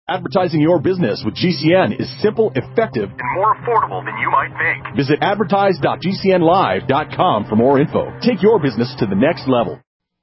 Advertising your business with GCN is simple, effective, and more affordable than you might think. Visit advertise.gcnlive.com for more info. Take your business to the next level.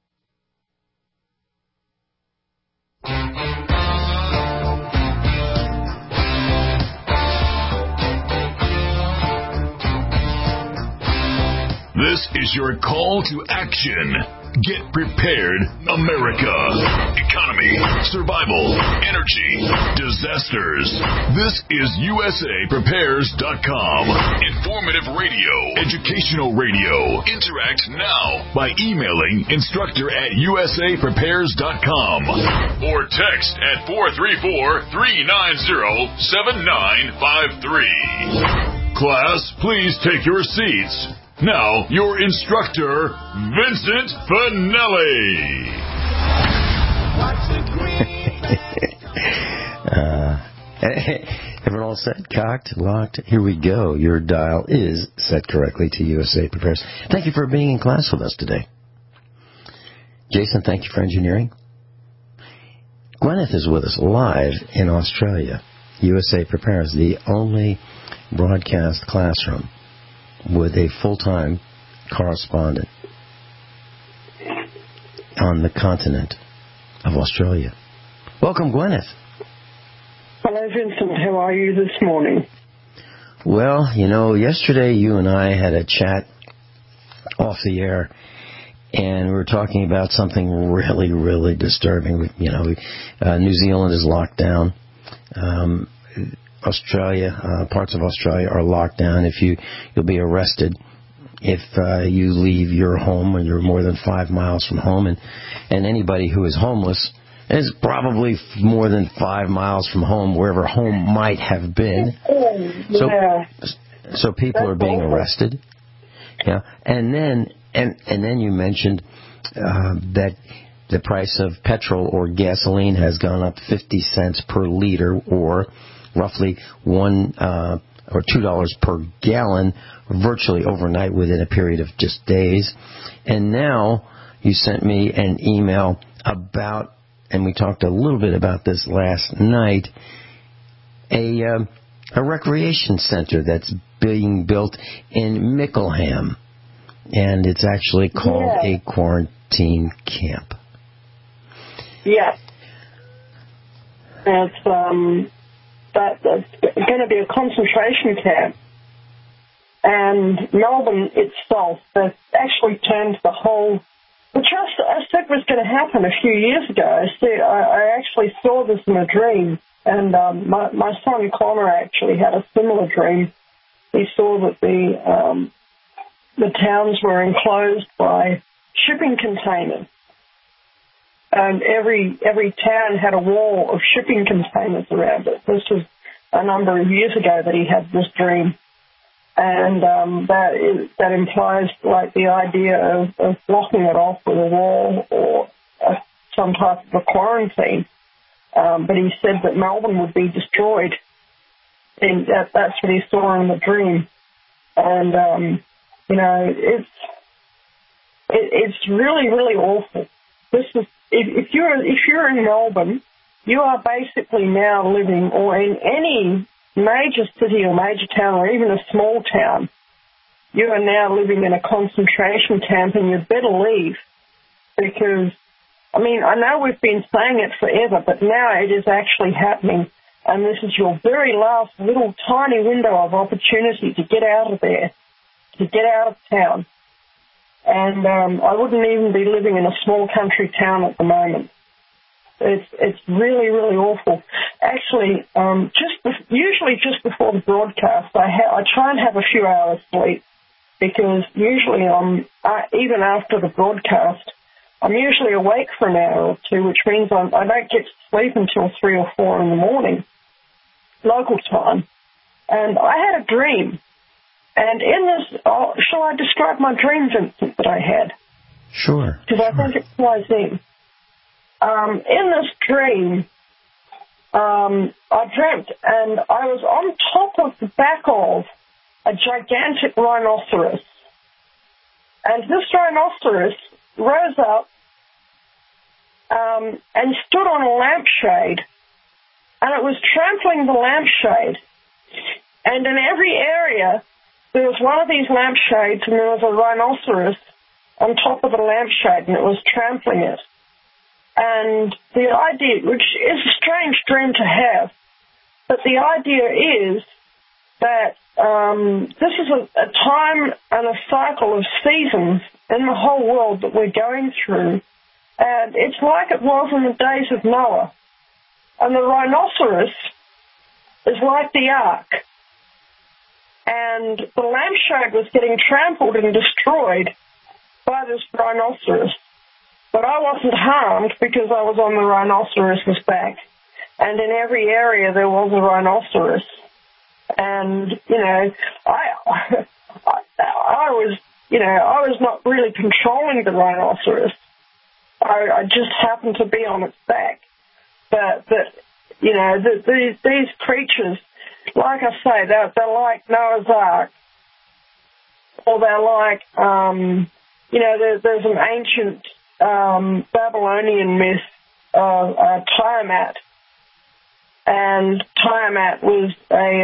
This is your call to action. Get prepared, America. Economy, survival, energy, disasters. This is USAPrepares.com. Informative radio, educational radio. Interact now by emailing instructor@USAPrepares.com or text at 434-390-7953. Class, please take your seats. Now, your instructor, Vincent Finelli. Everyone all set, cocked, locked? Here we go. Your dial is set correctly to USA Prepares. Thank you for being in class with us today. Jason, thank you for engineering. Gwyneth is with us live in Australia. USA Prepares, the only broadcast classroom with a full-time correspondent on the continent of Australia. Welcome, Gwyneth. Hello, Vincent. How are you this morning? Well, you know, yesterday you and I had a chat off the air, and we were talking about something really, really disturbing. New Zealand is locked down. Australia, parts of Australia are locked down. You'll be arrested if you leave your home when you're more than 5 miles from home, and anybody who is homeless is probably more than 5 miles from home, wherever home might have been. So people are being arrested. Yeah, and then you mentioned that the price of petrol or gasoline has gone up 50 cents per liter, or roughly $1 or $2 per gallon, virtually overnight within a period of just days. And now you sent me an email about, and we talked a little bit about this last night, a recreation center that's being built in Mickleham, and it's actually called a quarantine camp. Yes. It's that's going to be a concentration camp. And Melbourne itself has actually turned the whole, which I said was going to happen a few years ago. I actually saw this in a dream, and my son Connor actually had a similar dream. He saw that the towns were enclosed by shipping containers, and every town had a wall of shipping containers around it. This was a number of years ago that he had this dream, and that implies like the idea of blocking it off with a wall or some type of a quarantine. But he said that Melbourne would be destroyed, and that's what he saw in the dream. And it's really, really awful. This is if you're in Melbourne, you are basically now living, or in any major city or major town or even a small town, you are now living in a concentration camp, and you'd better leave, because, I mean, I know we've been saying it forever, but now it is actually happening, and this is your very last little tiny window of opportunity to get out of there, to get out of town. And I wouldn't even be living in a small country town at the moment. It's really, really awful. Actually, usually just before the broadcast, I try and have a few hours sleep, because usually even after the broadcast, I'm usually awake for an hour or two, which means I don't get to sleep until 3 or 4 in the morning, local time. And I had a dream. And in this, shall I describe my dream, Vincent, that I had? Sure. Because I think it ties in. In this dream, I dreamt, and I was on top of the back of a gigantic rhinoceros. And this rhinoceros rose up and stood on a lampshade and it was trampling the lampshade. And in every area, there was one of these lampshades, and there was a rhinoceros on top of the lampshade, and it was trampling it. And the idea, which is a strange dream to have, but the idea is that this is a time and a cycle of seasons in the whole world that we're going through. And it's like it was in the days of Noah. And the rhinoceros is like the ark. And the lampshade was getting trampled and destroyed by this rhinoceros. But I wasn't harmed because I was on the rhinoceros's back. And in every area there was a rhinoceros. And, I was not really controlling the rhinoceros. I just happened to be on its back. But these creatures, like I say, they're like Noah's Ark. Or they're like, there's an ancient Babylonian myth of Tiamat. And Tiamat was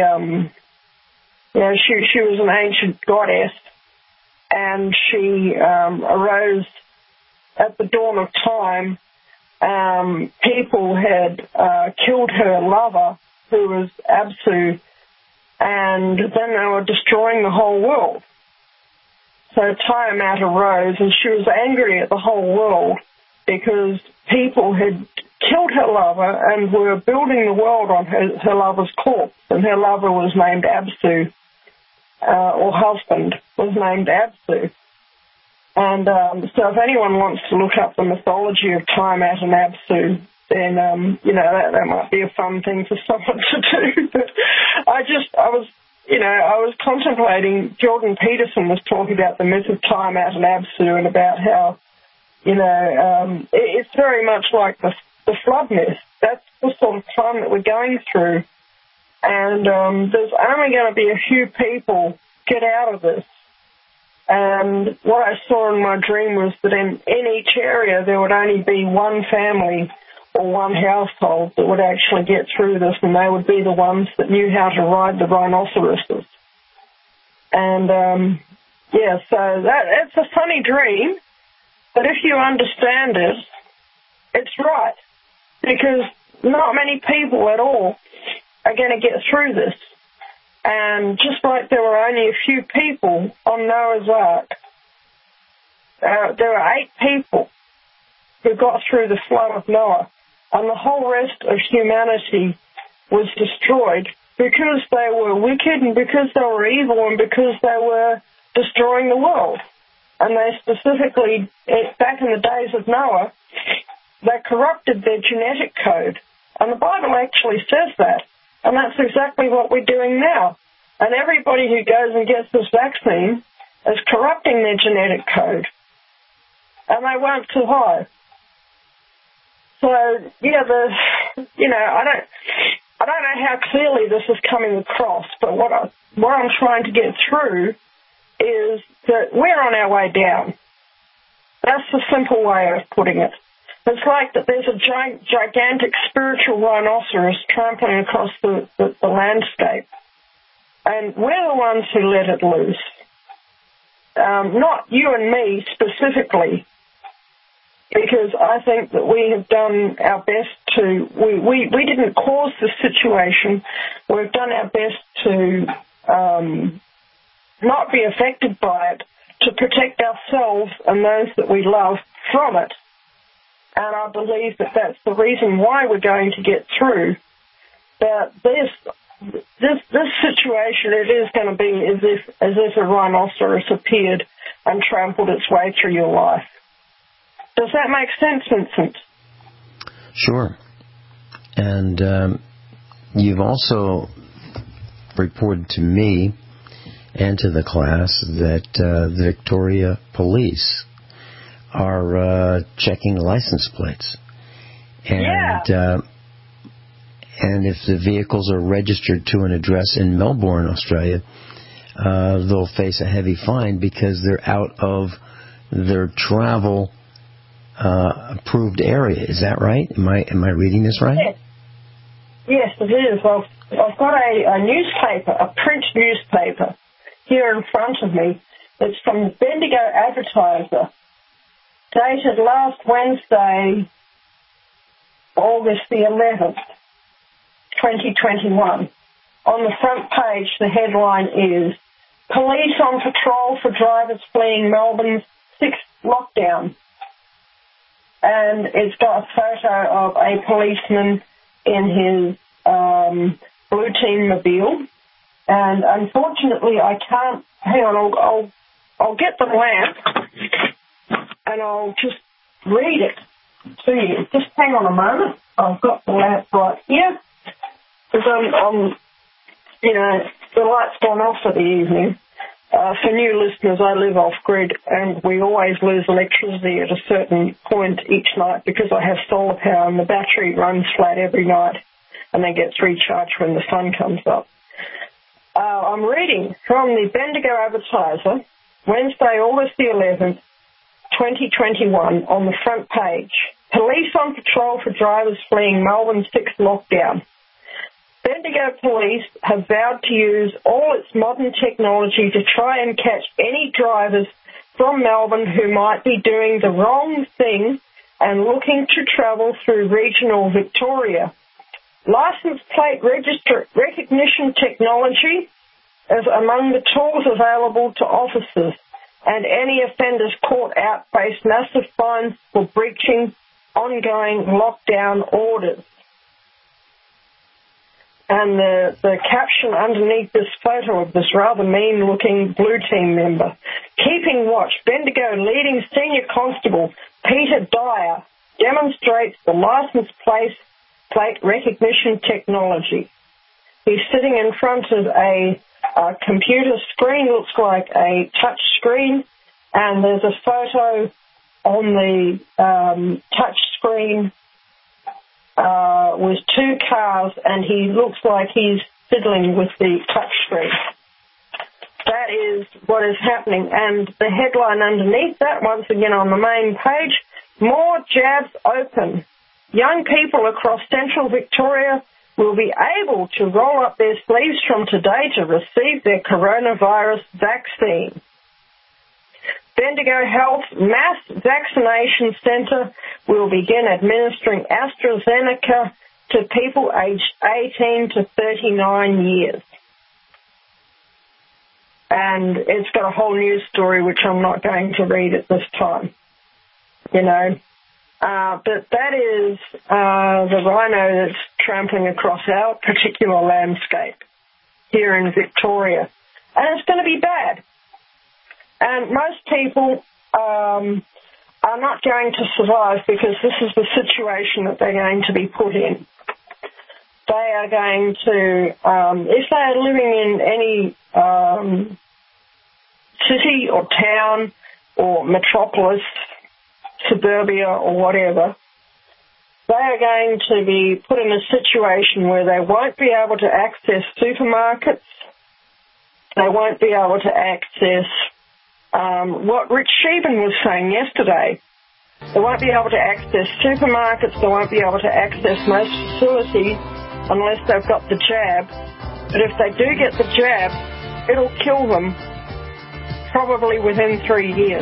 she was an ancient goddess, and she arose at the dawn of time. People had killed her lover, who was Absu, and then they were destroying the whole world. So Tiamat arose, and she was angry at the whole world because people had killed her lover and were building the world on her lover's corpse, and her lover was named Absu, or husband was named Absu. And so if anyone wants to look up the mythology of Tiamat and Absu, then, that might be a fun thing for someone to do. But I was contemplating, Jordan Peterson was talking about the myth of Tiamat and Absu and about how, it's very much like the flood myth. That's the sort of time that we're going through. And there's only going to be a few people get out of this. And what I saw in my dream was that in each area there would only be one family or one household that would actually get through this, and they would be the ones that knew how to ride the rhinoceroses. And, so it's a funny dream, but if you understand it, it's right, because not many people at all are going to get through this. And just like there were only a few people on Noah's Ark, there were 8 people who got through the flood of Noah, and the whole rest of humanity was destroyed because they were wicked and because they were evil and because they were destroying the world. And they specifically, back in the days of Noah, they corrupted their genetic code. And the Bible actually says that. And that's exactly what we're doing now. And everybody who goes and gets this vaccine is corrupting their genetic code. And they won't survive. So, I don't know how clearly this is coming across, but what I'm trying to get through is that we're on our way down. That's the simple way of putting it. It's like that there's a gigantic spiritual rhinoceros trampling across the landscape. And we're the ones who let it loose. Not you and me specifically, because I think that we have done our best to, we didn't cause the situation. We've done our best to not be affected by it, to protect ourselves and those that we love from it. And I believe that that's the reason why we're going to get through. But this situation, it is going to be as if a rhinoceros appeared and trampled its way through your life. Does that make sense, Vincent? Sure. And you've also reported to me and to the class that the Victoria Police are checking license plates. And, and if the vehicles are registered to an address in Melbourne, Australia, they'll face a heavy fine because they're out of their travel approved area. Is that right? Am I reading this right? Yes, it is. I've got a newspaper, a print newspaper, here in front of me. It's from the Bendigo Advertiser, dated last Wednesday, August the 11th, 2021. On the front page, the headline is, Police on Patrol for Drivers Fleeing Melbourne's 6th Lockdown. And it's got a photo of a policeman in his blue team mobile. And unfortunately, I can't... Hang on, I'll get the lamp and I'll just read it to you. Just hang on a moment. I've got the lamp right here. Because I'm the light's gone off for the evening. For new listeners, I live off-grid and we always lose electricity at a certain point each night because I have solar power and the battery runs flat every night and then gets recharged when the sun comes up. I'm reading from the Bendigo Advertiser, Wednesday, August the 11th, 2021, on the front page. Police on patrol for drivers fleeing Melbourne's 6th lockdown. Bendigo Police have vowed to use all its modern technology to try and catch any drivers from Melbourne who might be doing the wrong thing and looking to travel through regional Victoria. License plate recognition technology is among the tools available to officers, and any offenders caught out face massive fines for breaching ongoing lockdown orders. And the caption underneath this photo of this rather mean-looking blue team member, keeping watch, Bendigo leading senior constable Peter Dyer demonstrates the license plate recognition technology. He's sitting in front of a computer screen, looks like a touch screen, and there's a photo on the touch screen with two cars, and he looks like he's fiddling with the touch screen. That is what is happening. And the headline underneath that, once again on the main page, more jabs open. Young people across central Victoria will be able to roll up their sleeves from today to receive their coronavirus vaccine. Bendigo Health Mass Vaccination Centre will begin administering AstraZeneca to people aged 18 to 39 years. And it's got a whole news story which I'm not going to read at this time, But that is the rhino that's trampling across our particular landscape here in Victoria. And it's going to be bad. And most people are not going to survive because this is the situation that they're going to be put in. They are going to, if they are living in any city or town or metropolis, suburbia or whatever, they are going to be put in a situation where they won't be able to access supermarkets, they won't be able to access what Rich Sheben was saying yesterday. They won't be able to access supermarkets, they won't be able to access most facilities unless they've got the jab. But if they do get the jab, it'll kill them probably within 3 years.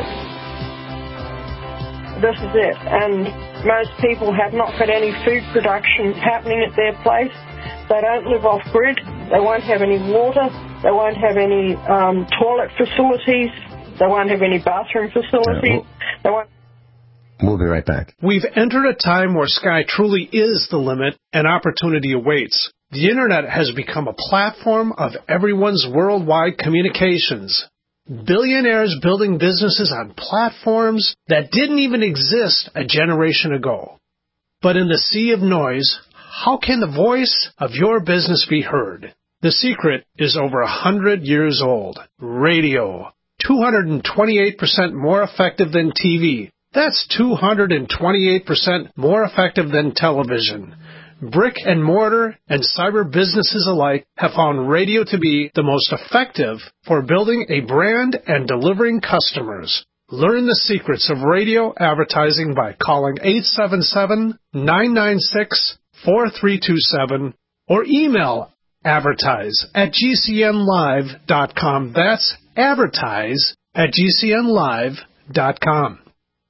This is it. And most people have not got any food production happening at their place. They don't live off-grid. They won't have any water. They won't have any toilet facilities. They won't have any bathroom facilities. We'll be right back. We've entered a time where sky truly is the limit and opportunity awaits. The Internet has become a platform of everyone's worldwide communications. Billionaires building businesses on platforms that didn't even exist a generation ago. But in the sea of noise, how can the voice of your business be heard? The secret is over 100 years old. Radio. 228% more effective than TV. That's 228% more effective than television. Brick and mortar and cyber businesses alike have found radio to be the most effective for building a brand and delivering customers. Learn the secrets of radio advertising by calling 877-996-4327 or email advertise@gcnlive.com. That's advertise@gcnlive.com.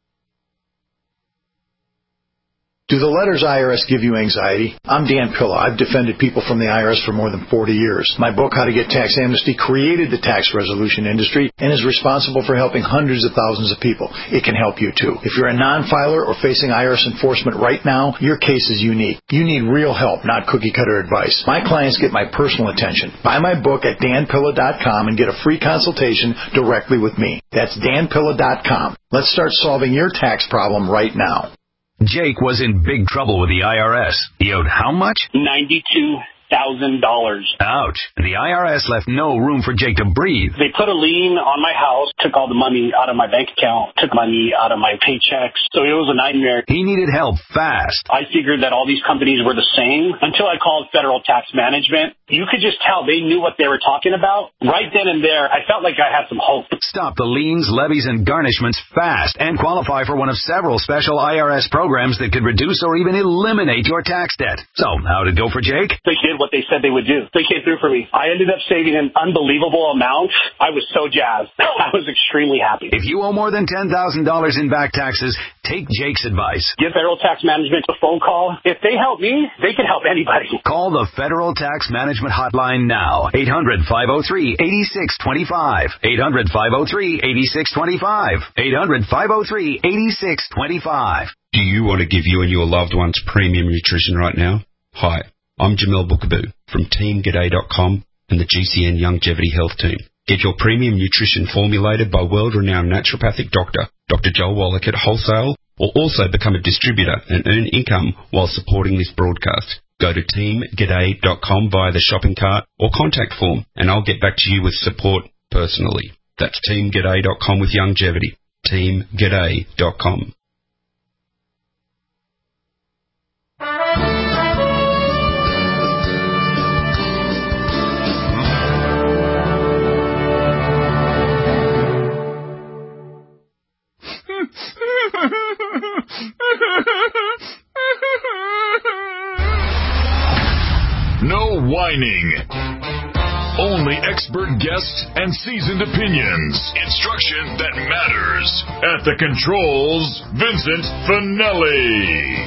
Do the letters IRS give you anxiety? I'm Dan Pilla. I've defended people from the IRS for more than 40 years. My book, How to Get Tax Amnesty, created the tax resolution industry and is responsible for helping hundreds of thousands of people. It can help you, too. If you're a non-filer or facing IRS enforcement right now, your case is unique. You need real help, not cookie-cutter advice. My clients get my personal attention. Buy my book at danpilla.com and get a free consultation directly with me. That's danpilla.com. Let's start solving your tax problem right now. Jake was in big trouble with the IRS. He owed how much? $92,000. Ouch. The IRS left no room for Jake to breathe. They put a lien on my house, took all the money out of my bank account, took money out of my paychecks. So it was a nightmare. He needed help fast. I figured that all these companies were the same until I called Federal Tax Management. You could just tell they knew what they were talking about. Right then and there, I felt like I had some hope. Stop the liens, levies, and garnishments fast and qualify for one of several special IRS programs that could reduce or even eliminate your tax debt. So, how'd it go for Jake? They did what they said they would do. They came through for me. I ended up saving an unbelievable amount. I was so jazzed. I was extremely happy. If you owe more than $10,000 in back taxes, take Jake's advice. Give Federal Tax Management a phone call. If they help me, they can help anybody. Call the Federal Tax Management Hotline now. 800-503-8625. 800-503-8625. 800-503-8625. Do you want to give you and your loved ones premium nutrition right now? Hi, I'm Jamel Bookaboo from TeamGaday.com and the GCN Longevity Health Team. Get your premium nutrition formulated by world-renowned naturopathic doctor, Dr. Joel Wallach at Wholesale, or also become a distributor and earn income while supporting this broadcast. Go to TeamGaday.com via the shopping cart or contact form, and I'll get back to you with support personally. That's TeamGaday.com with longevity. TeamGaday.com. No whining. Only expert guests and seasoned opinions. Instruction that matters. At the controls, Vincent Finelli.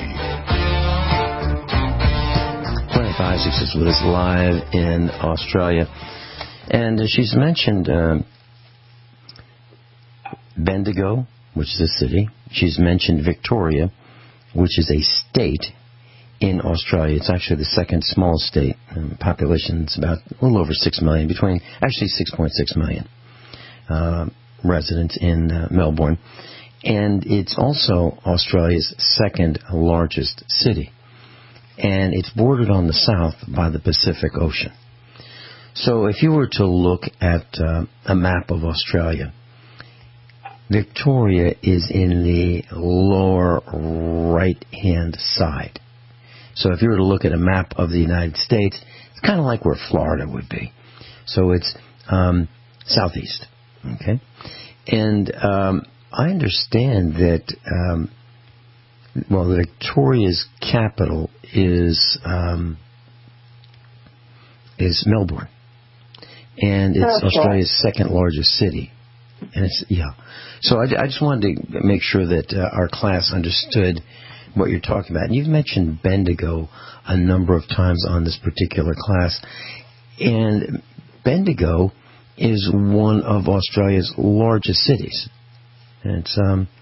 2566 is with us live in Australia. And she's mentioned Bendigo, which is a city. She's mentioned Victoria, which is a state in Australia. It's actually the second smallest state. Population is about a little over 6 million, actually 6.6 million residents in Melbourne. And it's also Australia's second largest city. And it's bordered on the south by the Pacific Ocean. So if you were to look at a map of Australia, Victoria is in the lower right-hand side. So if you were to look at a map of the United States, it's kind of like where Florida would be. So it's southeast. Okay? And I understand that, Victoria's capital is Melbourne. And it's Australia's second largest city. And it's, So I just wanted to make sure that our class understood what you're talking about. And you've mentioned Bendigo a number of times on this particular class. And Bendigo is one of Australia's largest cities. And it's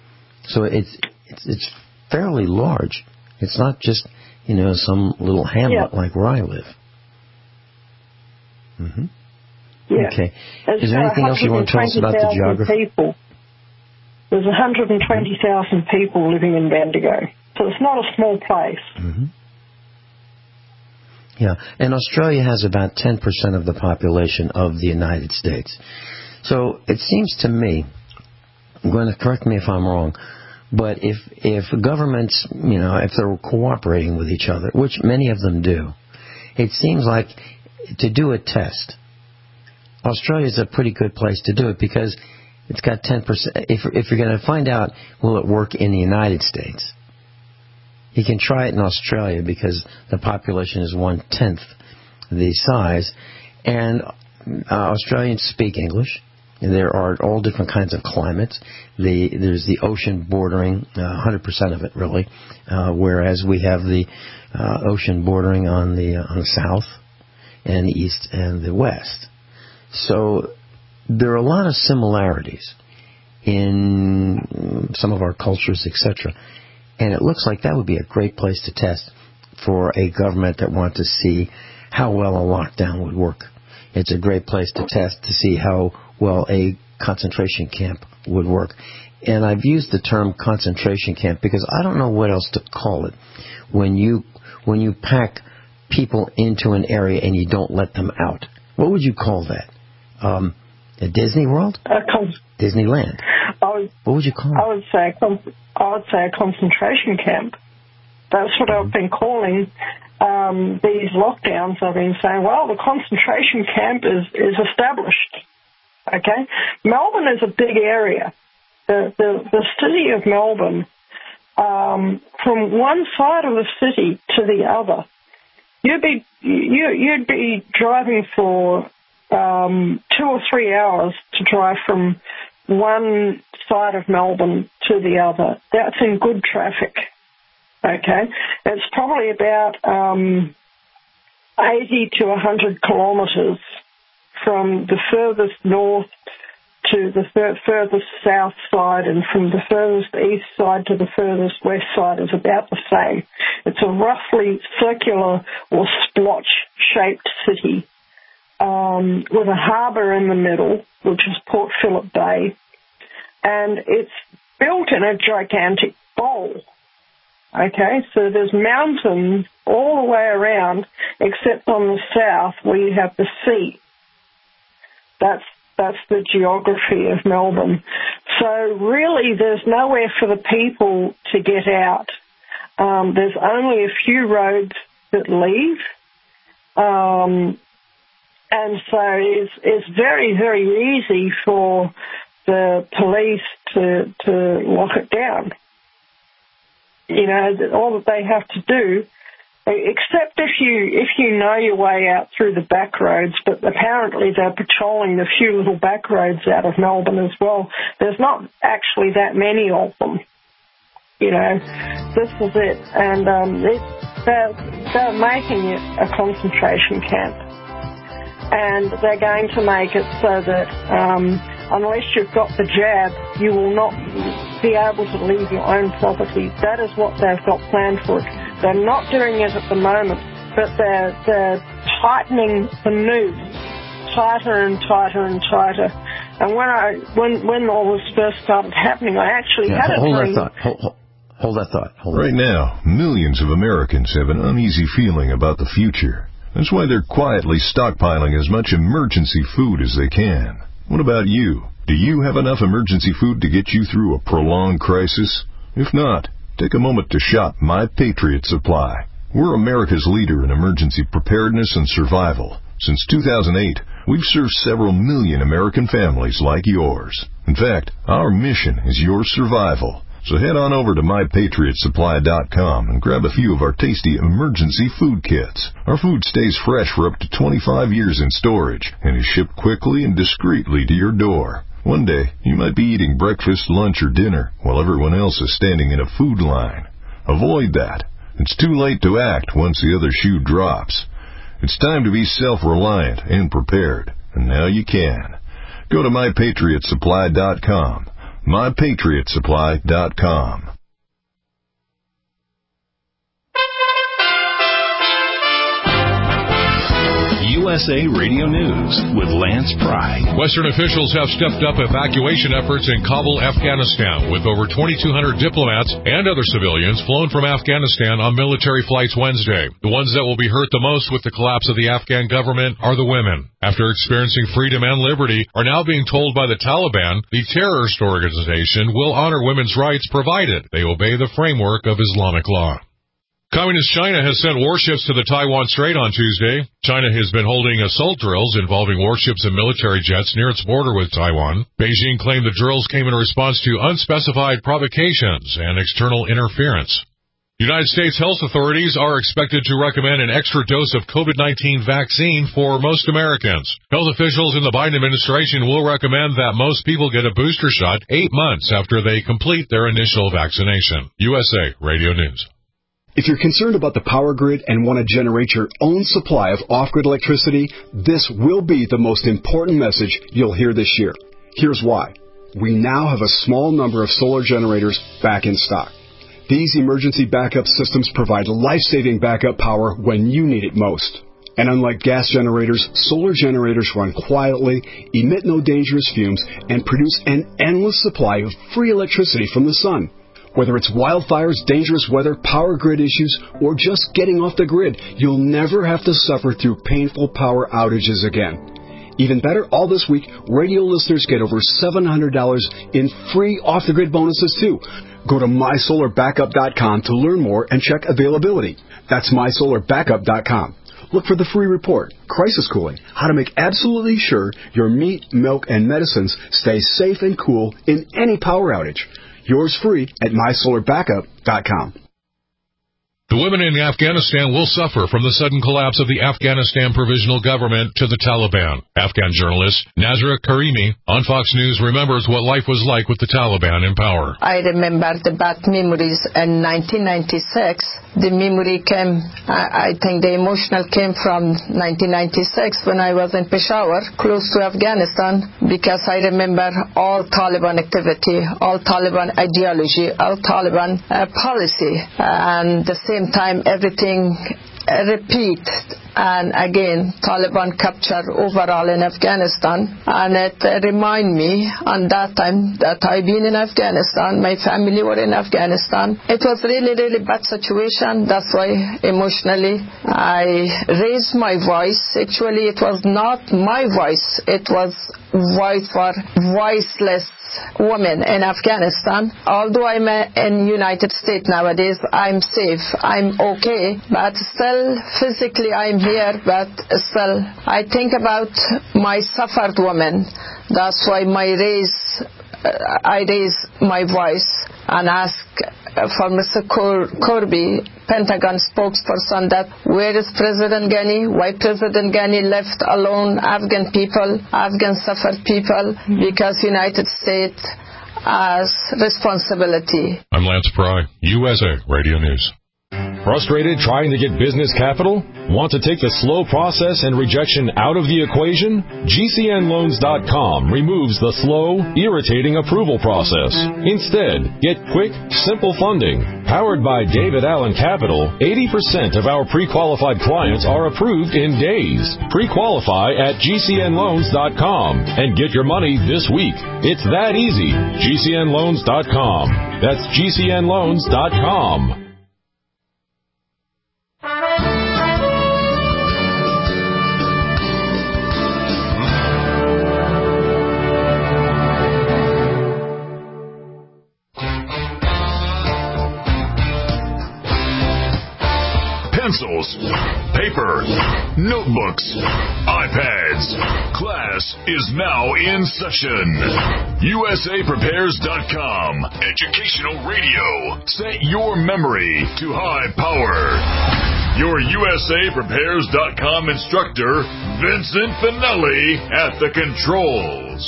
it's fairly large. It's not just, some little hamlet like where I live. Mm-hmm. Yeah. Okay. Is there anything else you want to tell us about the geography? People. There's 120,000 people living in Bendigo. So it's not a small place. Mm-hmm. Yeah, and Australia has about 10% of the population of the United States. So it seems to me, I'm going to correct me if I'm wrong, but if governments, if they're cooperating with each other, which many of them do, it seems like to do a test, Australia is a pretty good place to do it because it's got 10%. If you're going to find out, will it work in the United States? He can try it in Australia because the population is 1/10 the size, and Australians speak English. There are all different kinds of climates. There's the ocean bordering, 100% of it really, whereas we have the ocean bordering on the south and the east and the west. So there are a lot of similarities in some of our cultures, etc. And it looks like that would be a great place to test for a government that wants to see how well a lockdown would work. It's a great place to test to see how well a concentration camp would work. And I've used the term concentration camp because I don't know what else to call it. When you pack people into an area and you don't let them out, what would you call that? A Disney World? Disneyland. What would you call it? I would say a concentration camp. That's what I've been calling these lockdowns. I've been saying, well, the concentration camp is established. Okay, Melbourne is a big area. The city of Melbourne, from one side of the city to the other, you'd be driving for 2 or 3 hours to drive from one side of Melbourne to the other. That's in good traffic. Okay, it's probably about 80 to 100 kilometres from the furthest north to the furthest south side, and from the furthest east side to the furthest west side is about the same. It's a roughly circular or splotch-shaped city with a harbour in the middle, which is Port Phillip Bay, and it's built in a gigantic bowl. Okay, so there's mountains all the way around, except on the south where you have the sea. That's the geography of Melbourne. So really there's nowhere for the people to get out. There's only a few roads that leave. And so it's very, very easy for the police to lock it down. You know, all that they have to do, except if you know your way out through the back roads, but apparently they're patrolling the few little back roads out of Melbourne as well. There's not actually that many of them. You know, this is it. And they're making it a concentration camp. And they're going to make it so that unless you've got the jab, you will not be able to leave your own property. That is what they've got planned for it. They're not doing it at the moment, but they're tightening the noose tighter and tighter and tighter. And when all this first started happening, I actually had a dream. Hold that thought. Right now, millions of Americans have an uneasy feeling about the future. That's why they're quietly stockpiling as much emergency food as they can. What about you? Do you have enough emergency food to get you through a prolonged crisis? If not, take a moment to shop My Patriot Supply. We're America's leader in emergency preparedness and survival. Since 2008, we've served several million American families like yours. In fact, our mission is your survival. So head on over to MyPatriotSupply.com and grab a few of our tasty emergency food kits. Our food stays fresh for up to 25 years in storage and is shipped quickly and discreetly to your door. One day, you might be eating breakfast, lunch, or dinner while everyone else is standing in a food line. Avoid that. It's too late to act once the other shoe drops. It's time to be self-reliant and prepared, and now you can. Go to MyPatriotSupply.com. MyPatriotSupply.com. USA Radio News with Lance Pry. Western officials have stepped up evacuation efforts in Kabul, Afghanistan, with over 2,200 diplomats and other civilians flown from Afghanistan on military flights Wednesday. The ones that will be hurt the most with the collapse of the Afghan government are the women. After experiencing freedom and liberty, are now being told by the Taliban the terrorist organization will honor women's rights provided they obey the framework of Islamic law. Communist China has sent warships to the Taiwan Strait on Tuesday. China has been holding assault drills involving warships and military jets near its border with Taiwan. Beijing claimed the drills came in response to unspecified provocations and external interference. United States health authorities are expected to recommend an extra dose of COVID-19 vaccine for most Americans. Health officials in the Biden administration will recommend that most people get a booster shot 8 months after they complete their initial vaccination. USA Radio News. If you're concerned about the power grid and want to generate your own supply of off-grid electricity, this will be the most important message you'll hear this year. Here's why. We now have a small number of solar generators back in stock. These emergency backup systems provide life-saving backup power when you need it most. And unlike gas generators, solar generators run quietly, emit no dangerous fumes, and produce an endless supply of free electricity from the sun. Whether it's wildfires, dangerous weather, power grid issues, or just getting off the grid, you'll never have to suffer through painful power outages again. Even better, all this week, radio listeners get over $700 in free off-the-grid bonuses, too. Go to mysolarbackup.com to learn more and check availability. That's mysolarbackup.com. Look for the free report, Crisis Cooling, how to make absolutely sure your meat, milk, and medicines stay safe and cool in any power outage. Yours free at mysolarbackup.com. The women in Afghanistan will suffer from the sudden collapse of the Afghanistan provisional government to the Taliban. Afghan journalist Nazra Karimi on Fox News remembers what life was like with the Taliban in power. I remember the bad memories in 1996. The memory came, I think the emotional came from 1996 when I was in Peshawar, close to Afghanistan, because I remember all Taliban activity, all Taliban ideology, all Taliban policy, and the same time everything repeat, and again Taliban capture overall in Afghanistan, and it remind me on that time that I've been in Afghanistan, my family were in Afghanistan. It was really bad situation. That's why emotionally I raised my voice. Actually it was not my voice, it was voice for voiceless women in Afghanistan. Although I'm in United States nowadays, I'm safe, I'm okay, but still physically I'm here, but still I think about my suffered women. That's why I raise my voice and ask for Mr. Kirby, Pentagon spokesperson, that where is President Ghani? Why President Ghani left alone Afghan people, Afghan suffered people, because United States has responsibility. I'm Lance Pry, USA Radio News. Frustrated trying to get business capital? Want to take the slow process and rejection out of the equation? GCNloans.com removes the slow, irritating approval process. Instead, get quick, simple funding. Powered by David Allen Capital, 80% of our pre-qualified clients are approved in days. Pre-qualify at GCNloans.com and get your money this week. It's that easy. GCNloans.com. That's GCNloans.com. Pencils, paper, notebooks, iPads. Class is now in session. USAPrepares.com. Educational radio. Set your memory to high power. Your USAPrepares.com instructor, Vincent Finelli, at the controls.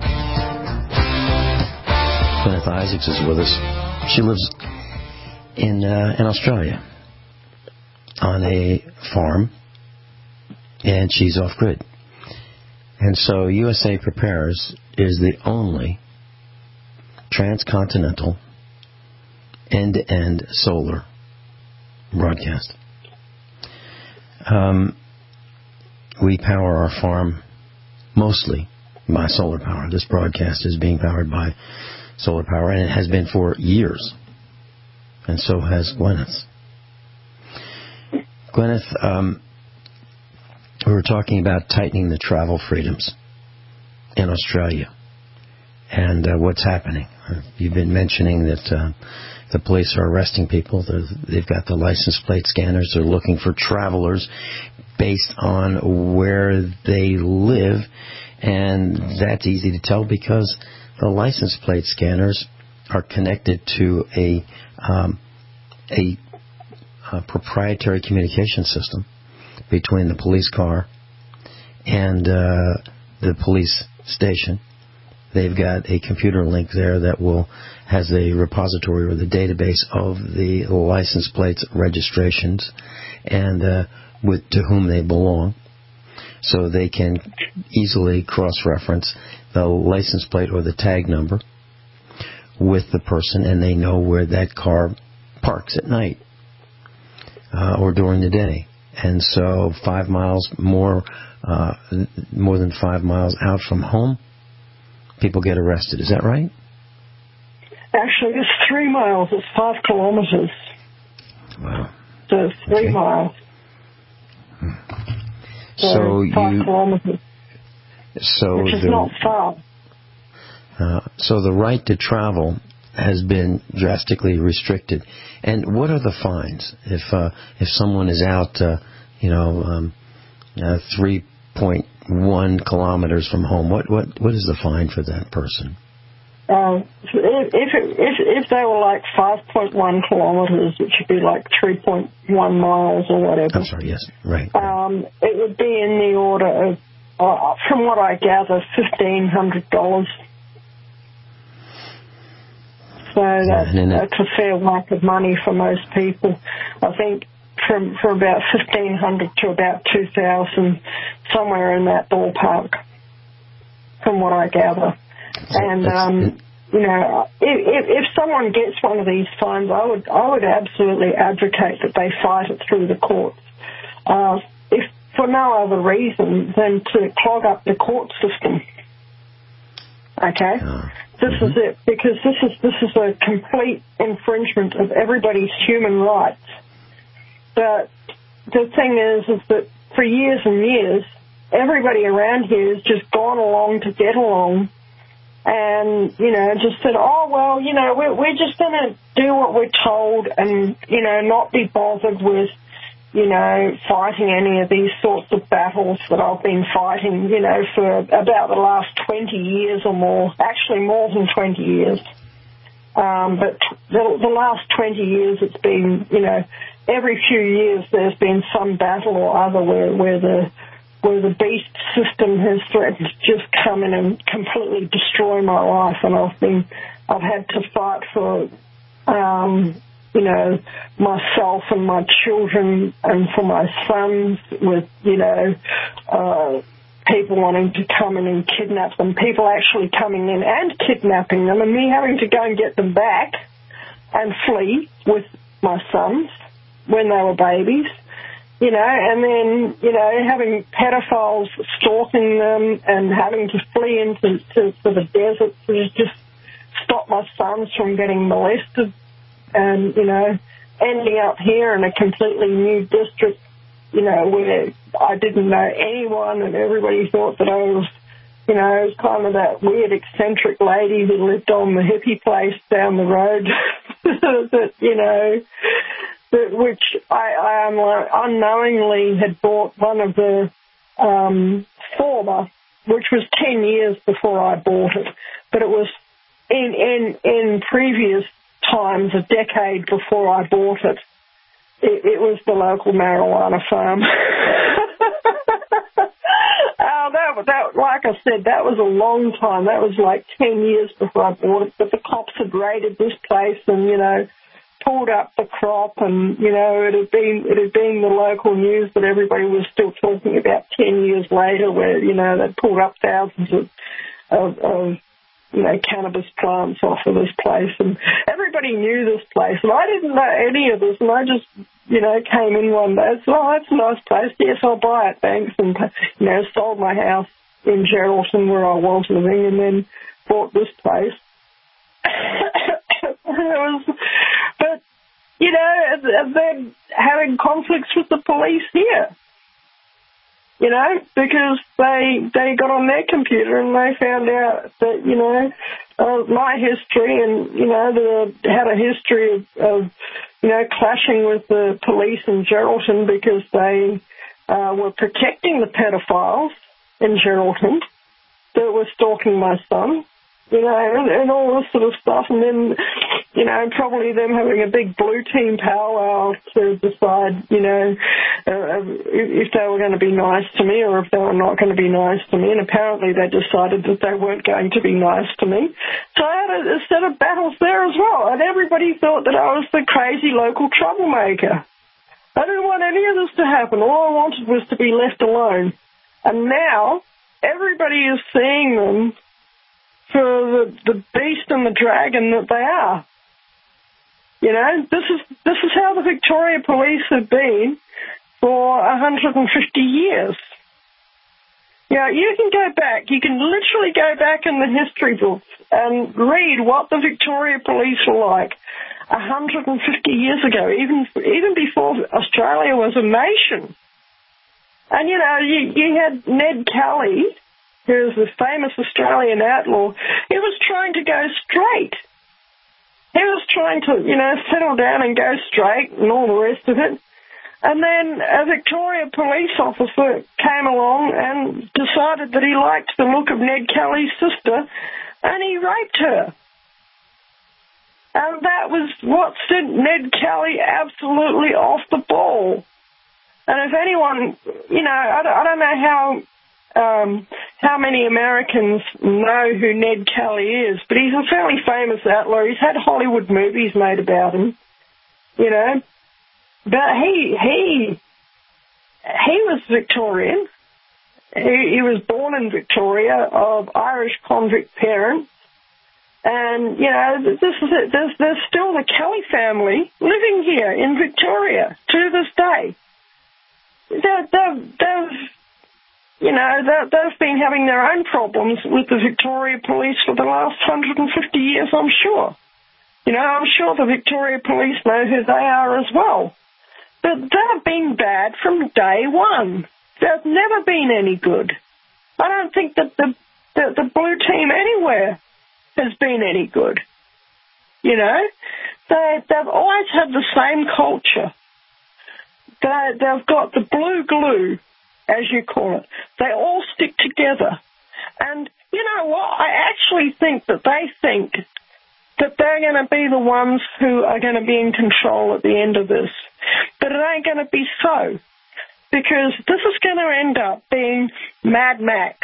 Gwyneth Isaacs is with us. She lives in Australia, on a farm, and she's off-grid. And so USA Prepares is the only transcontinental end-to-end solar broadcast. We power our farm mostly by solar power. This broadcast is being powered by solar power, and it has been for years. And so has Gwyneth's. Gwyneth, we were talking about tightening the travel freedoms in Australia and what's happening. You've been mentioning that the police are arresting people. They've got the license plate scanners. They're looking for travelers based on where they live, and that's easy to tell because the license plate scanners are connected to a proprietary communication system between the police car and the police station. They've got a computer link there that has a repository or the database of the license plates, registrations, and to whom they belong. So they can easily cross-reference the license plate or the tag number with the person, and they know where that car parks at night or during the day. And so 5 miles more than 5 miles out from home, people get arrested. Is that right? Actually, it's 3 miles. It's 5 kilometers. Wow. So it's 3 miles. So 5 kilometers. So which is not far. So the right to travel has been drastically restricted. And what are the fines if someone is out, 3.1 kilometers from home? What is the fine for that person? If they were like 5.1 kilometers, which would be like 3.1 miles or whatever. I'm sorry. Yes. Right. It would be in the order of, from what I gather, $1,500. So that's a fair whack of money for most people. I think from about $1,500 to about $2,000, somewhere in that ballpark, from what I gather. And if someone gets one of these fines, I would absolutely advocate that they fight it through the courts. If for no other reason than to clog up the court system. Okay. This is it, because this is a complete infringement of everybody's human rights. But the thing is that for years and years, everybody around here has just gone along to get along, and just said, oh well, we're just going to do what we're told, and not be bothered with fighting any of these sorts of battles that I've been fighting, for about the last 20 years or more. Actually, more than 20 years. But the last 20 years, it's been, every few years there's been some battle or other where the beast system has threatened to just come in and completely destroy my life, and I've had to fight for myself and my children and for my sons with, people wanting to come in and kidnap them, people actually coming in and kidnapping them, and me having to go and get them back and flee with my sons when they were babies, and then, having pedophiles stalking them and having to flee into the desert to just stop my sons from getting molested. And, ending up here in a completely new district, where I didn't know anyone and everybody thought that I was, kind of that weird eccentric lady who lived on the hippie place down the road, which I unknowingly had bought one of the former, which was 10 years before I bought it. But it was in previous times, a decade before I bought it, it was the local marijuana farm. That, like I said, that was a long time. That was like 10 years before I bought it. But the cops had raided this place and, pulled up the crop, and, it had been the local news that everybody was still talking about 10 years later, where, they'd pulled up thousands of cannabis plants off of this place, and everybody knew this place, and I didn't know any of this, and I just, came in one day and said, oh, that's a nice place, yes, I'll buy it, thanks, and, sold my house in Geraldton where I was living, and then bought this place. But, then having conflicts with the police here, because they got on their computer and they found out that, my history and, they had a history of clashing with the police in Geraldton because they were protecting the pedophiles in Geraldton that were stalking my son, and all this sort of stuff. And then probably them having a big blue team powwow to decide, if they were going to be nice to me or if they were not going to be nice to me. And apparently they decided that they weren't going to be nice to me. So I had a set of battles there as well. And everybody thought that I was the crazy local troublemaker. I didn't want any of this to happen. All I wanted was to be left alone. And now everybody is seeing them for the beast and the dragon that they are. This is how the Victoria Police have been for 150 years. You can go back. You can literally go back in the history books and read what the Victoria Police were like 150 years ago, even before Australia was a nation. And, you had Ned Kelly, who was the famous Australian outlaw. He was trying to go straight. He was trying to, settle down and go straight and all the rest of it. And then a Victoria police officer came along and decided that he liked the look of Ned Kelly's sister, and he raped her. And that was what sent Ned Kelly absolutely off the ball. And if anyone, I don't know how many Americans know who Ned Kelly is, but he's a fairly famous outlaw. He's had Hollywood movies made about him, But he was Victorian. He was born in Victoria of Irish convict parents. And, this is it. There's still the Kelly family living here in Victoria to this day. They've been having their own problems with the Victoria Police for the last 150 years, I'm sure. I'm sure the Victoria Police know who they are as well. But they've been bad from day one. They've never been any good. I don't think that the blue team anywhere has been any good. They've always had the same culture. They've got the blue glue, as you call it. They all stick together. And you know what? I actually think that they think that they're going to be the ones who are going to be in control at the end of this. But it ain't going to be so, because this is going to end up being Mad Max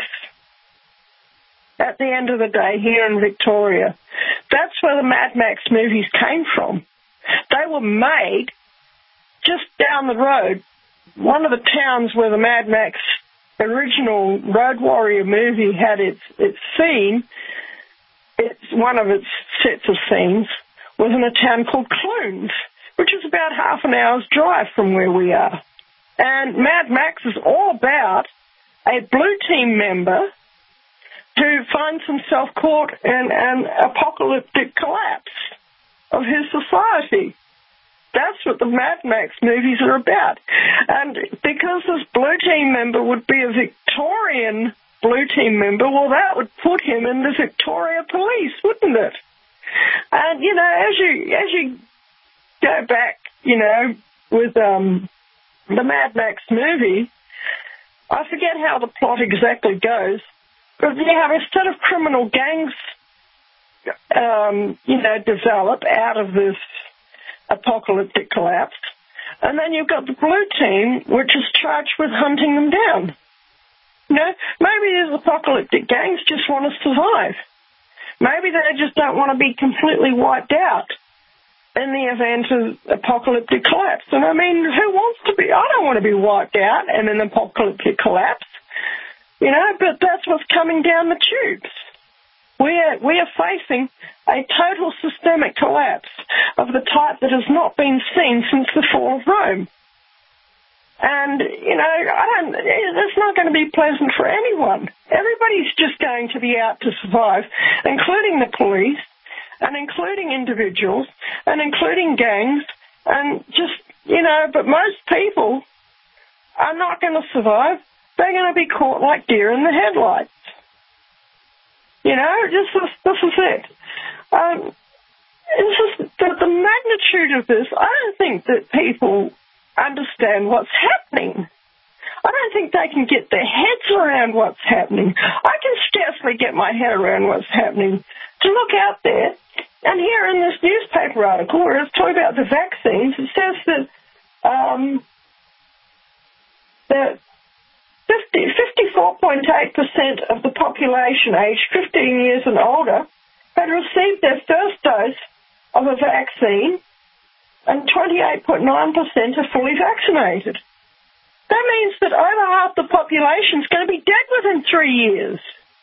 at the end of the day here in Victoria. That's where the Mad Max movies came from. They were made just down the road. One of the towns where the Mad Max original Road Warrior movie had its scene, one of its sets of scenes, was in a town called Clunes, which is about half an hour's drive from where we are. And Mad Max is all about a blue team member who finds himself caught in an apocalyptic collapse of his society. That's what the Mad Max movies are about. And because this blue team member would be a Victorian blue team member, well, that would put him in the Victoria Police, wouldn't it? And, as you go back, with the Mad Max movie, I forget how the plot exactly goes, but you have a set of criminal gangs, develop out of this apocalyptic collapse, and then you've got the blue team, which is charged with hunting them down. Maybe these apocalyptic gangs just want to survive. Maybe they just don't want to be completely wiped out in the event of apocalyptic collapse. And I mean, who wants to be? I don't want to be wiped out in an apocalyptic collapse, but that's what's coming down the tubes. We are facing a total systemic collapse of the type that has not been seen since the fall of Rome. And, it's not going to be pleasant for anyone. Everybody's just going to be out to survive, including the police, and including individuals, and including gangs, and just, but most people are not going to survive. They're going to be caught like deer in the headlights. This is it. The magnitude of this, I don't think that people understand what's happening. I don't think they can get their heads around what's happening. I can scarcely get my head around what's happening. To look out there And here in this newspaper article where it's talking about the vaccines, it says that 54.8% of the population aged 15 years and older had received their first dose of a vaccine, and 28.9% are fully vaccinated. That means that over half the population is going to be dead within 3 years.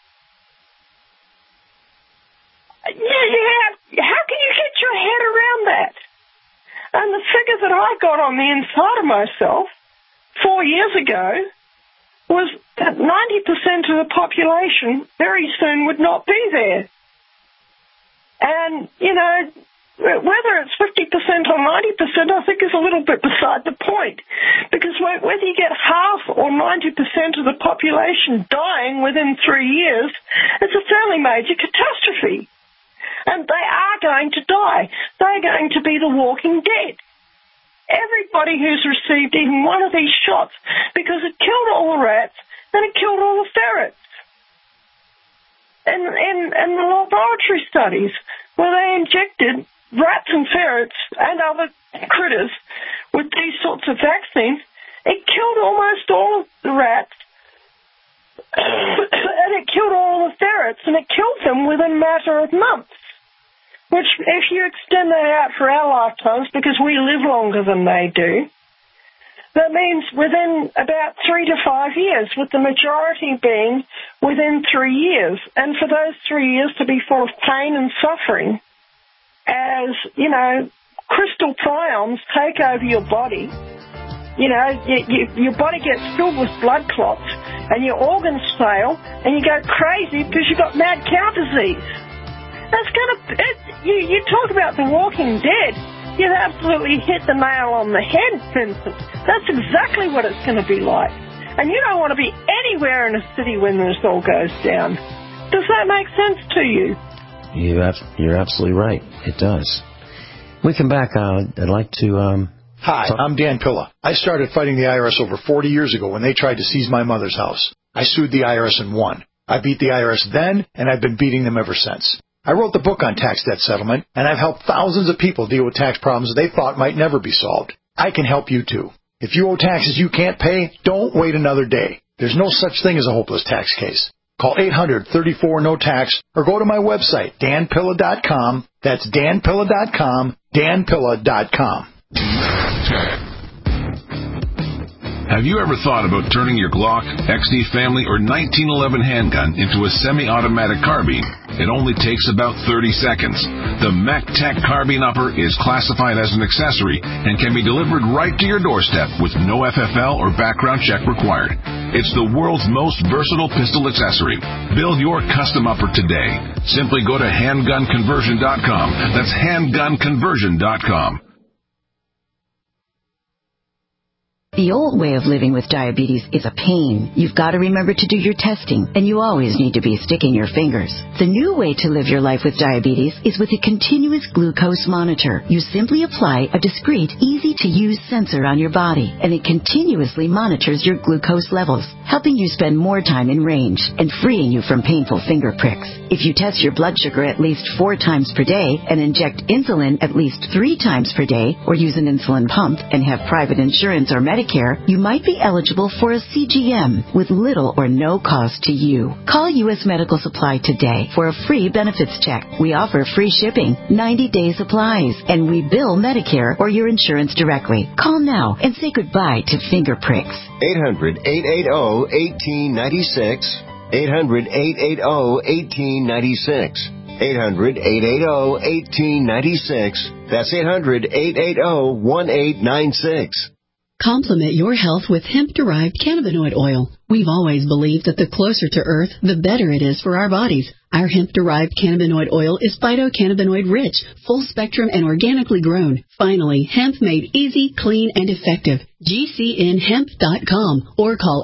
How can you get your head around that? And the figure that I got on the inside of myself 4 years ago was that 90% of the population very soon would not be there. And, whether it's 50% or 90%, I think is a little bit beside the point. Because whether you get half or 90% of the population dying within 3 years, it's a fairly major catastrophe. And they are going to die. They're going to be the walking dead. Everybody who's received even one of these shots, because it killed all the rats and it killed all the ferrets. And the laboratory studies where they injected rats and ferrets and other critters with these sorts of vaccines, it killed almost all the rats and it killed all the ferrets, and it killed them within a matter of months. Which, if you extend that out for our lifetimes, because we live longer than they do, that means within about 3 to 5 years, with the majority being within 3 years. And for those 3 years to be full of pain and suffering, as, crystal prions take over your body, your body gets filled with blood clots, and your organs fail, and you go crazy because you've got mad cow disease. That's you talk about the walking dead. You've absolutely hit the nail on the head, Vincent. That's exactly what it's going to be like. And you don't want to be anywhere in a city when this all goes down. Does that make sense to you? You're absolutely right. It does. We come back. I'd like to... Hi, I'm Dan Pilla. I started fighting the IRS over 40 years ago when they tried to seize my mother's house. I sued the IRS and won. I beat the IRS then, and I've been beating them ever since. I wrote the book on tax debt settlement, and I've helped thousands of people deal with tax problems they thought might never be solved. I can help you, too. If you owe taxes you can't pay, don't wait another day. There's no such thing as a hopeless tax case. Call 800-34-NO-TAX or go to my website, danpilla.com. That's danpilla.com, danpilla.com. Have you ever thought about turning your Glock, XD Family, or 1911 handgun into a semi-automatic carbine? It only takes about 30 seconds. The MacTech Carbine Upper is classified as an accessory and can be delivered right to your doorstep with no FFL or background check required. It's the world's most versatile pistol accessory. Build your custom upper today. Simply go to handgunconversion.com. That's handgunconversion.com. The old way of living with diabetes is a pain. You've got to remember to do your testing, and you always need to be sticking your fingers. The new way to live your life with diabetes is with a continuous glucose monitor. You simply apply a discreet, easy-to-use sensor on your body, and it continuously monitors your glucose levels, helping you spend more time in range and freeing you from painful finger pricks. If you test your blood sugar at least 4 times per day and inject insulin at least 3 times per day, or use an insulin pump and have private insurance or Medicare, you might be eligible for a CGM with little or no cost to you. Call U.S. Medical Supply today for a free benefits check. We offer free shipping, 90-day supplies, and we bill Medicare or your insurance directly. Call now and say goodbye to finger pricks. 800-880-1896. 800-880-1896. 800-880-1896. That's 800-880-1896. Complement your health with hemp-derived cannabinoid oil. We've always believed that the closer to Earth, the better it is for our bodies. Our hemp-derived cannabinoid oil is phytocannabinoid-rich, full-spectrum, and organically grown. Finally, hemp made easy, clean, and effective. GCNhemp.com or call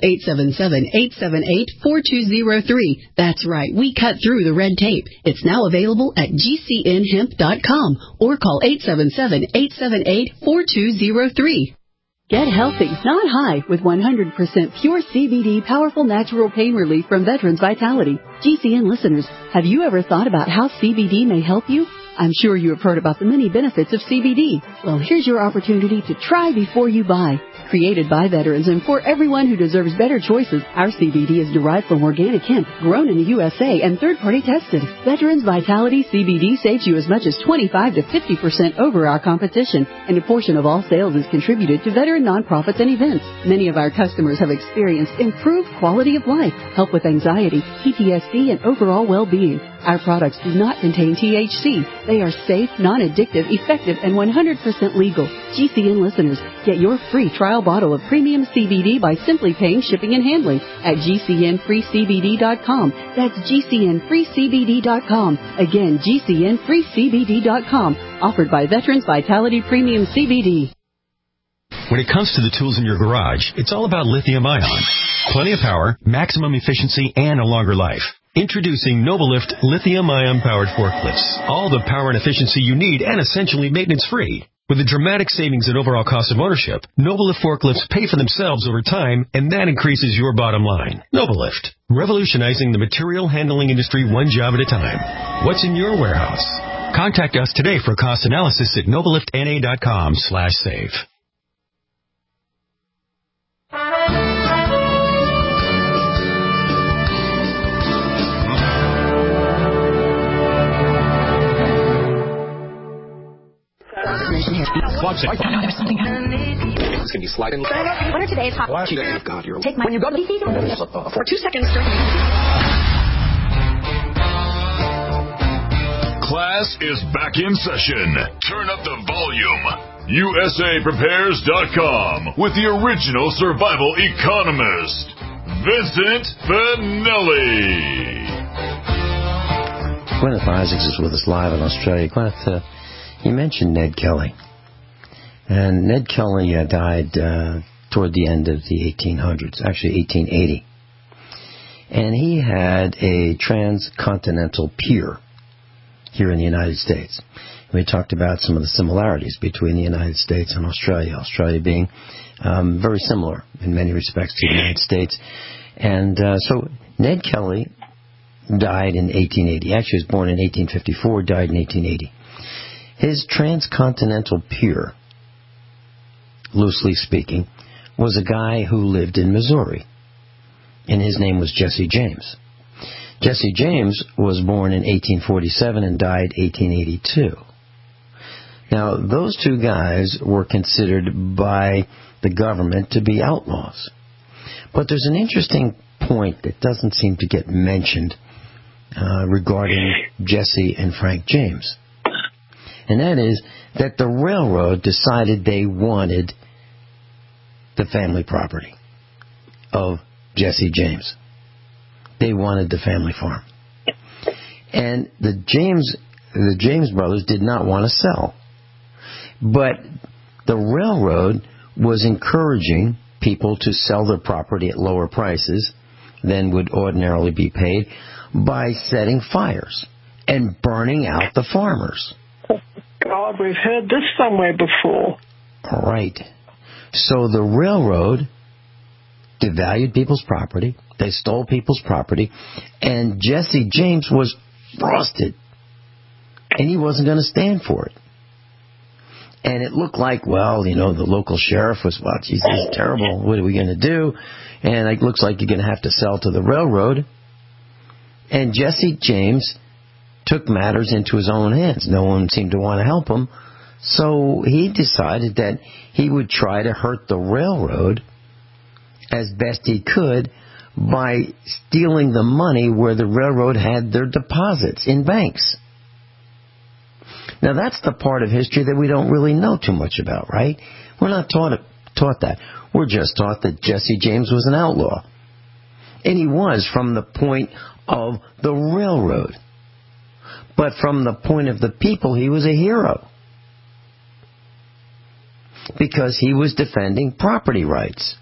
877-878-4203. That's right, we cut through the red tape. It's now available at GCNhemp.com or call 877-878-4203. Get healthy, not high, with 100% pure CBD powerful natural pain relief from Veterans Vitality. GCN listeners, have you ever thought about how CBD may help you? I'm sure you have heard about the many benefits of CBD. Well, here's your opportunity to try before you buy. Created by veterans and for everyone who deserves better choices, our CBD is derived from organic hemp, grown in the USA, and third-party tested. Veterans Vitality CBD saves you as much as 25 to 50% over our competition, and a portion of all sales is contributed to veteran nonprofits and events. Many of our customers have experienced improved quality of life, help with anxiety, PTSD, and overall well-being. Our products do not contain THC. They are safe, non-addictive, effective, and 100% legal. GCN listeners, get your free trial bottle of premium CBD by simply paying shipping and handling at GCNFreeCBD.com. That's GCNFreeCBD.com. Again, GCNFreeCBD.com. Offered by Veterans Vitality Premium CBD. When it comes to the tools in your garage, it's all about lithium-ion. Plenty of power, maximum efficiency, and a longer life. Introducing Novalift lithium-ion powered forklifts. All the power and efficiency you need and essentially maintenance-free. With a dramatic savings in overall cost of ownership, Novalift forklifts pay for themselves over time, and that increases your bottom line. Novalift, revolutionizing the material handling industry one job at a time. What's in your warehouse? Contact us today for a cost analysis at novaliftna.com/save. It's going to be sliding. What are today's hot? God, you're take my when you go to for 2 seconds. Class is back in session. Turn up the volume. USAPrepares.com with the original survival economist, Vincent Finelli. Gwyneth Isaacs is with us live in Australia. Gwyneth, you mentioned Ned Kelly. And Ned Kelly died toward the end of the 1800s, actually 1880. And he had a transcontinental pier here in the United States. We talked about some of the similarities between the United States and Australia, Australia being very similar in many respects to the United States. And so Ned Kelly died in 1880. Actually, he was born in 1854, died in 1880. His transcontinental peer, loosely speaking, was a guy who lived in Missouri, and his name was Jesse James. Jesse James was born in 1847 and died 1882. Now, those two guys were considered by the government to be outlaws. But there's an interesting point that doesn't seem to get mentioned regarding Jesse and Frank James. And that is that the railroad decided they wanted the family property of Jesse James. They wanted the family farm. And the James brothers did not want to sell. But the railroad was encouraging people to sell their property at lower prices than would ordinarily be paid by setting fires and burning out the farmers. God, we've heard this somewhere before. All right. So the railroad devalued people's property. They stole people's property. And Jesse James was frosted. And he wasn't going to stand for it. And it looked like, well, you know, the local sheriff was, well, geez, this is terrible. What are we going to do? And it looks like you're going to have to sell to the railroad. And Jesse James took matters into his own hands. No one seemed to want to help him. So he decided that he would try to hurt the railroad as best he could by stealing the money where the railroad had their deposits in banks. Now, that's the part of history that we don't really know too much about, right? We're not taught that. We're just taught that Jesse James was an outlaw. And he was from the point of the railroad. But from the point of the people, he was a hero. Because he was defending property rights.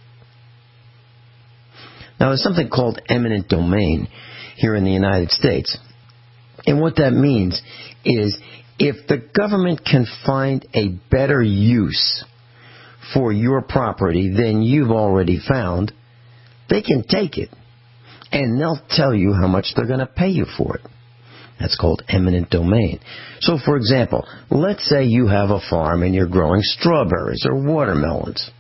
Now, there's something called eminent domain here in the United States. And what that means is if the government can find a better use for your property than you've already found, they can take it, and they'll tell you how much they're going to pay you for it. That's called eminent domain. So, for example, let's say you have a farm and you're growing strawberries or watermelons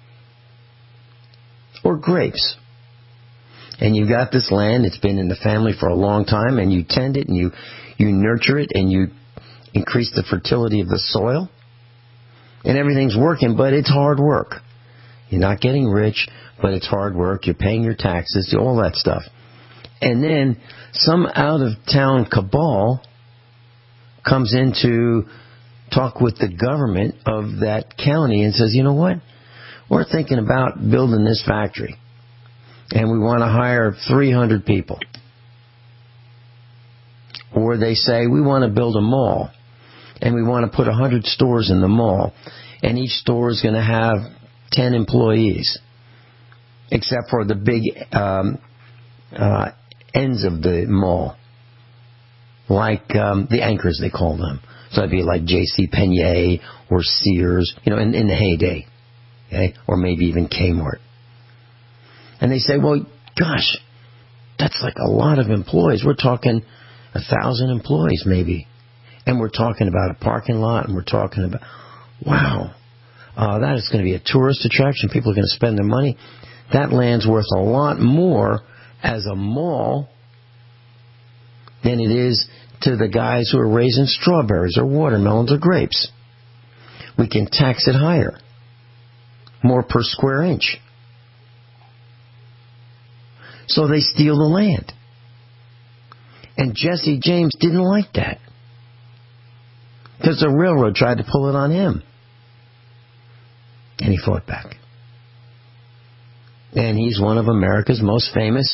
or grapes. And you've got this land, it's been in the family for a long time, and you tend it and you nurture it and you increase the fertility of the soil. And everything's working, but it's hard work. You're not getting rich, but it's hard work. You're paying your taxes, all that stuff. And then some out-of-town cabal comes in to talk with the government of that county and says, you know what? We're thinking about building this factory, and we want to hire 300 people. Or they say, we want to build a mall, and we want to put 100 stores in the mall, and each store is going to have 10 employees, except for the big ends of the mall, like the anchors, they call them. So it'd be like J.C. Penney or Sears, in the heyday, okay? Or maybe even Kmart. And they say, well, gosh, that's like a lot of employees. We're talking 1,000 employees maybe. And we're talking about a parking lot, and we're talking about, wow, that is going to be a tourist attraction. People are going to spend their money. That land's worth a lot more as a mall than it is to the guys who are raising strawberries or watermelons or grapes. We can tax it higher, more per square inch. So they steal the land. And Jesse James didn't like that, because the railroad tried to pull it on him. And he fought back. And he's one of America's most famous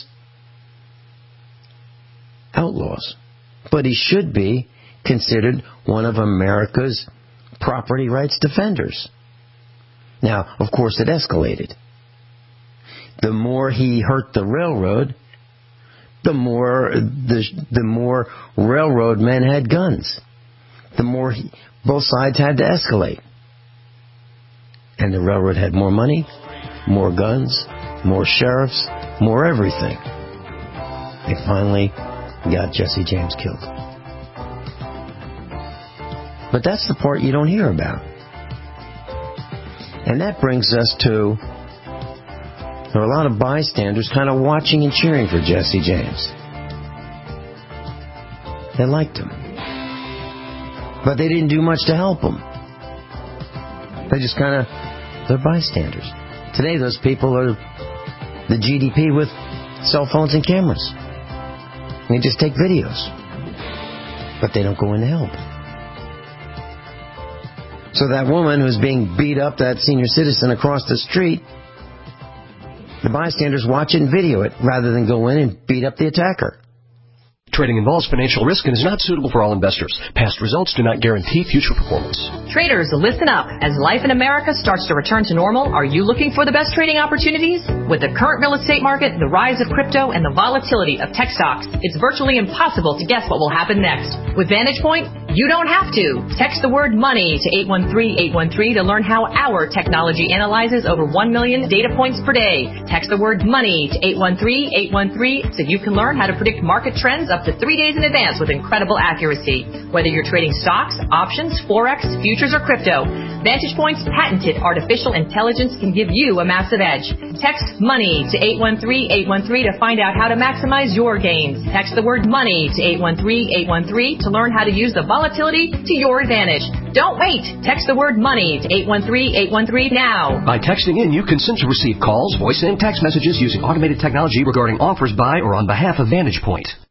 outlaws. But he should be considered one of America's property rights defenders. Now, of course, it escalated. The more he hurt the railroad, the more railroad men had guns. The more both sides had to escalate. And the railroad had more money, more guns, more sheriffs, more everything. They finally got Jesse James killed. But that's the part you don't hear about. And that brings us to, there were a lot of bystanders kind of watching and cheering for Jesse James. They liked him. But they didn't do much to help him. They just they're bystanders. Today those people are the GDP with cell phones and cameras. They just take videos. But they don't go in to help. So that woman who's being beat up, that senior citizen across the street, the bystanders watch it and video it rather than go in and beat up the attacker. Trading involves financial risk and is not suitable for all investors. Past results do not guarantee future performance. Traders, listen up. As life in America starts to return to normal, are you looking for the best trading opportunities? With the current real estate market, the rise of crypto, and the volatility of tech stocks, it's virtually impossible to guess what will happen next. With Vantage Point, you don't have to. Text the word money to 813-813 to learn how our technology analyzes over 1 million data points per day. Text the word money to 813-813 so you can learn how to predict market trends up to 3 days in advance with incredible accuracy. Whether you're trading stocks, options, forex, futures, or crypto, Vantage Point's patented artificial intelligence can give you a massive edge. Text money to 813-813 to find out how to maximize your gains. Text the word money to 813-813 to learn how to use the volatility to your advantage. Don't wait. Text the word money to 813-813 now. By texting in, you consent to receive calls, voice, and text messages using automated technology regarding offers by or on behalf of Vantage Point.